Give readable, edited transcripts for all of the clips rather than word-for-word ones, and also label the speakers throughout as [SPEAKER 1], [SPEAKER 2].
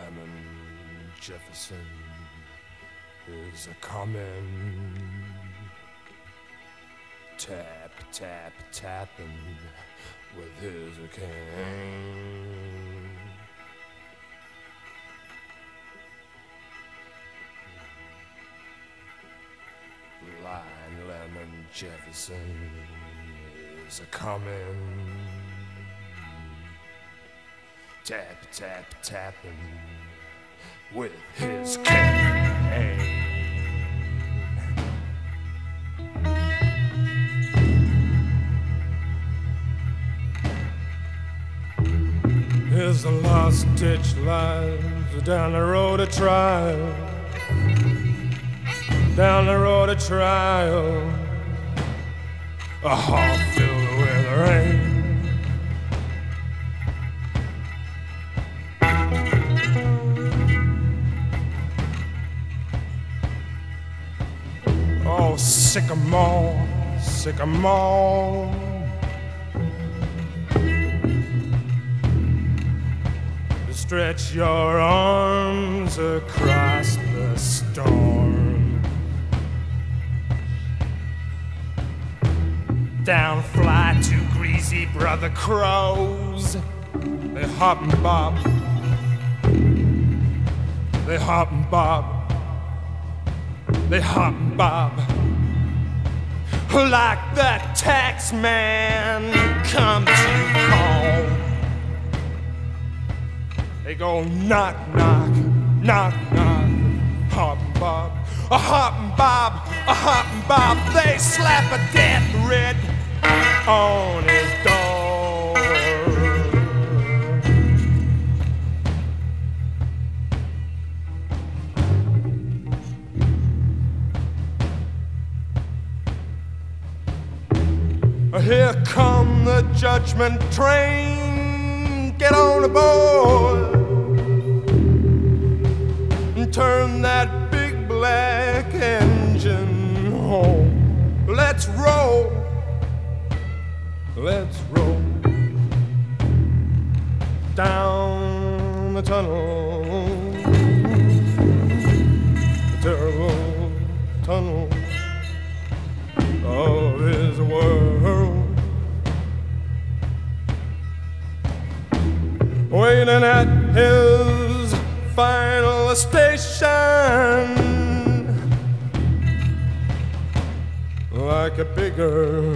[SPEAKER 1] Lemon Jefferson is a comin', tap, tap, tapping with his cane. Blind Lemon Jefferson is a comin', tap, tap, tapping with his cane. Here's the last ditch lies down the road of trial, down the road of trial, a heart filled with rain. Oh, sycamore, sycamore, stretch your arms across the storm. Down fly two greasy brother crows. They hop and bob, they hop and bob, they hop and bob, like that tax man come to call. They go knock, knock, knock, knock, hop and bob, a hop and bob, a hop and bob. They slap a death writ on his door. Here come the judgment train, get on aboard and turn that big black engine home. Let's roll, let's roll down the tunnel, the terrible tunnel of his world. Waiting at his final station, like a bigger,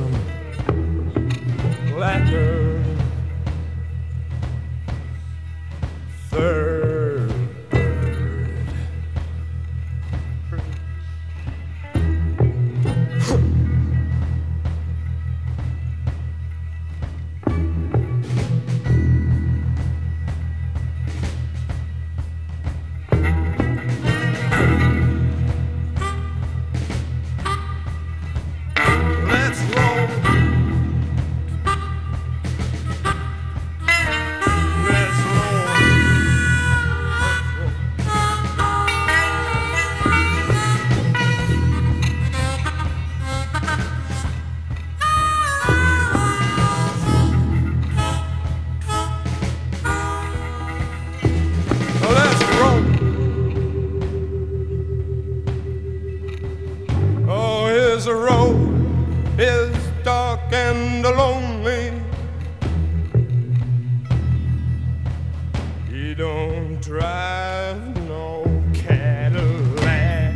[SPEAKER 1] blacker third bird. The road is dark and lonely. He don't drive no Cadillac.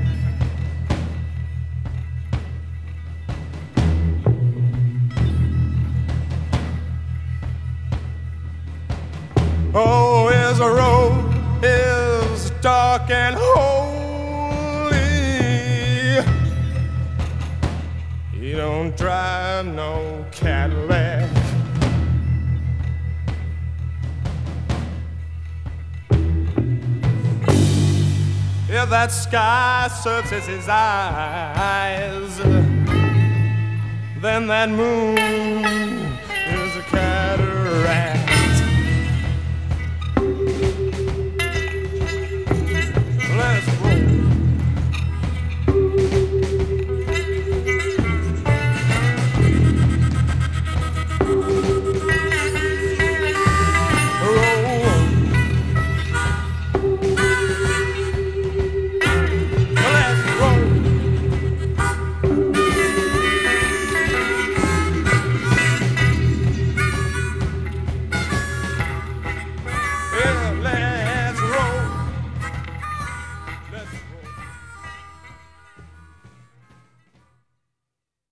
[SPEAKER 1] Oh, his road is dark and holy. He don't drive no Cadillac. If that sky searches his eyes, then that moon is a cataract.